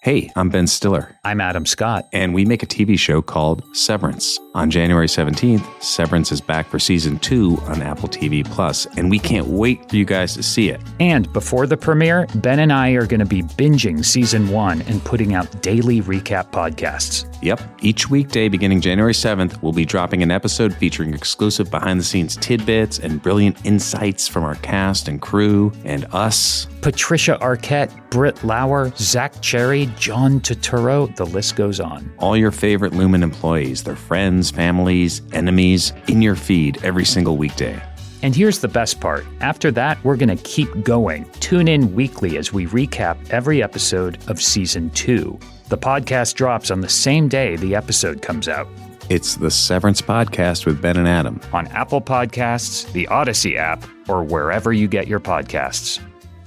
Hey, I'm Ben Stiller. I'm Adam Scott. And we make a TV show called Severance. On January 17th, Severance is back for Season 2 on Apple TV+, and we can't wait for you guys to see it. And before the premiere, Ben and I are going to be binging Season 1 and putting out daily recap podcasts. Yep, each weekday beginning January 7th, we'll be dropping an episode featuring exclusive behind-the-scenes tidbits and brilliant insights from our cast and crew and us. Patricia Arquette, Britt Lauer, Zach Cherry, John Turturro, the list goes on. All your favorite Lumen employees, their friends, families, enemies, in your feed every single weekday. And here's the best part. After that, we're going to keep going. Tune in weekly as we recap every episode of Season 2. The podcast drops on the same day the episode comes out. It's the Severance Podcast with Ben and Adam. On Apple Podcasts, the Odyssey app, or wherever you get your podcasts.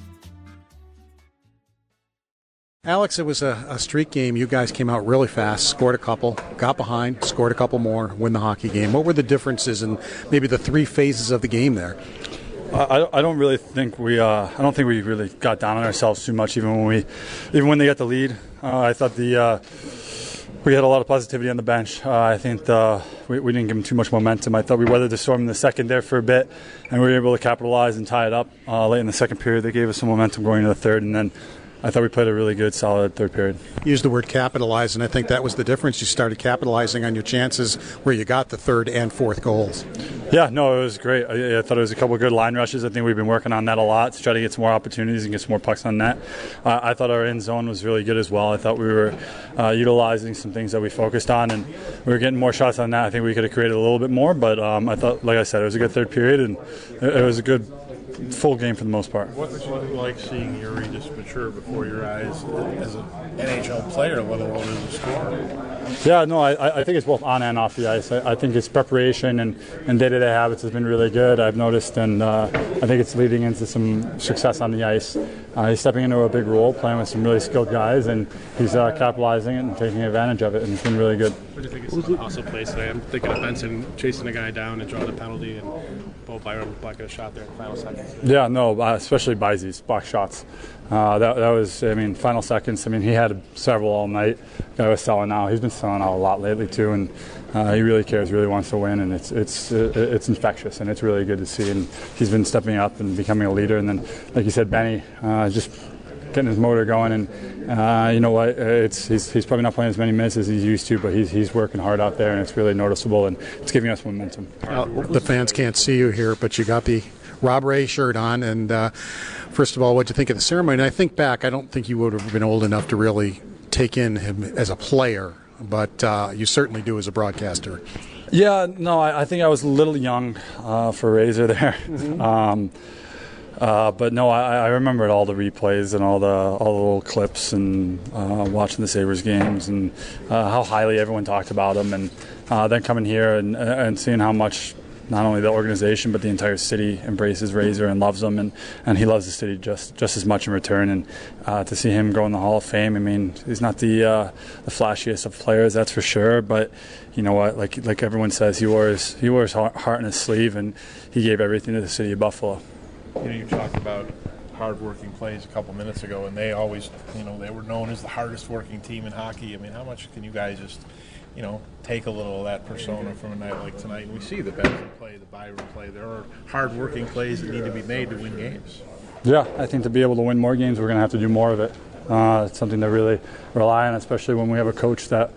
Alex, it was a streak game. You guys came out really fast, scored a couple, got behind, scored a couple more, win the hockey game. What were the differences in maybe the three phases of the game there? I don't really think we. I don't think we really got down on ourselves too much. Even when they got the lead, I thought we had a lot of positivity on the bench. I think we didn't give them too much momentum. I thought we weathered the storm in the second there for a bit, and we were able to capitalize and tie it up late in the second period. They gave us some momentum going into the third, and then I thought we played a really good, solid third period. You used the word capitalize, and I think that was the difference. You started capitalizing on your chances where you got the third and fourth goals. Yeah, no, it was great. I thought it was a couple of good line rushes. I think we've been working on that a lot to try to get some more opportunities and get some more pucks on net. I thought our end zone was really good as well. I thought we were utilizing some things that we focused on, and we were getting more shots on net. I think we could have created a little bit more, but I thought, like I said, it was a good third period, and it was a good full game for the most part. What was it like seeing Yuri just mature before your eyes as an NHL player, let alone as a scorer? Yeah, no, I think it's both on and off the ice. I think his preparation and day-to-day habits has been really good, I've noticed, and I think it's leading into some success on the ice. He's stepping into a big role, playing with some really skilled guys, and he's capitalizing it and taking advantage of it, and it's been really good. What do you think is also plays today? I'm thinking of Benson chasing a guy down and drawing a penalty, and Bo Byron blocking a shot there in the final seconds. Yeah, no, especially Byzi's block shots. That was, final seconds. He had several all night. Guy was selling out. He's been selling out a lot lately too, and he really cares, really wants to win, and it's infectious, and it's really good to see. And he's been stepping up and becoming a leader. And then, like you said, Benny, just getting his motor going, and you know what? He's probably not playing as many minutes as he's used to, but he's working hard out there, and it's really noticeable, and it's giving us momentum. The fans can't see you here, but you got the Rob Ray shirt on, and first of all, what'd you think of the ceremony? And I think back, I don't think you would have been old enough to really take in him as a player, but you certainly do as a broadcaster. Yeah, no, I think I was a little young for Razor there. Mm-hmm. But no, I remembered all the replays and all the little clips, and watching the Sabres games, and how highly everyone talked about him, and then coming here and seeing how much not only the organization but the entire city embraces Razor and loves him, and he loves the city just as much in return. And to see him go in the Hall of Fame, he's not the flashiest of players, that's for sure, but you know what, like everyone says, he wore his heart on his sleeve, and he gave everything to the city of Buffalo. You talked about hard-working plays a couple minutes ago, and they always, they were known as the hardest-working team in hockey. How much can you guys just, take a little of that persona from a night like tonight? And we see the Benson play, the Byron play. There are hard-working plays that need to be made to win games. Yeah, I think to be able to win more games, we're going to have to do more of it. It's something to really rely on, especially when we have a coach that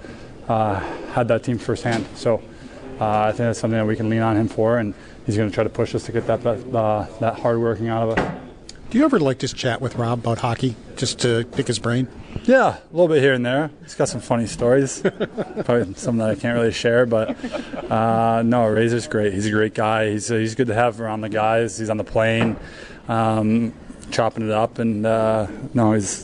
had that team firsthand. So I think that's something that we can lean on him for, and he's going to try to push us to get that hard working out of us. Do you ever like to chat with Rob about hockey, just to pick his brain? Yeah, a little bit here and there. He's got some funny stories. Probably some that I can't really share, but no, Razor's great. He's a great guy. He's good to have around the guys. He's on the plane, chopping it up, and he's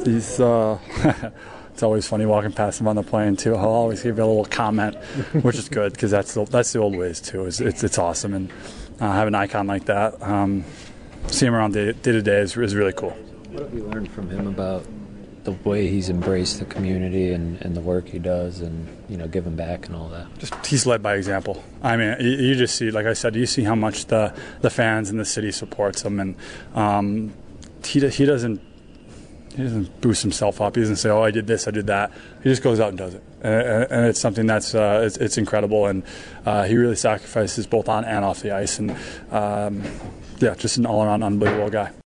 it's always funny walking past him on the plane too. He'll always give you a little comment, which is good, because that's the old ways too. It's awesome, and have an icon like that. See him around day to day is really cool. What have you learned from him about the way he's embraced the community and the work he does, and giving back and all that? Just he's led by example. You just see, like I said, you see how much the fans and the city supports him, and he doesn't boost himself up. He doesn't say, "Oh, I did this, I did that." He just goes out and does it, and it's something that's it's incredible. And he really sacrifices both on and off the ice. And just an all-around unbelievable guy.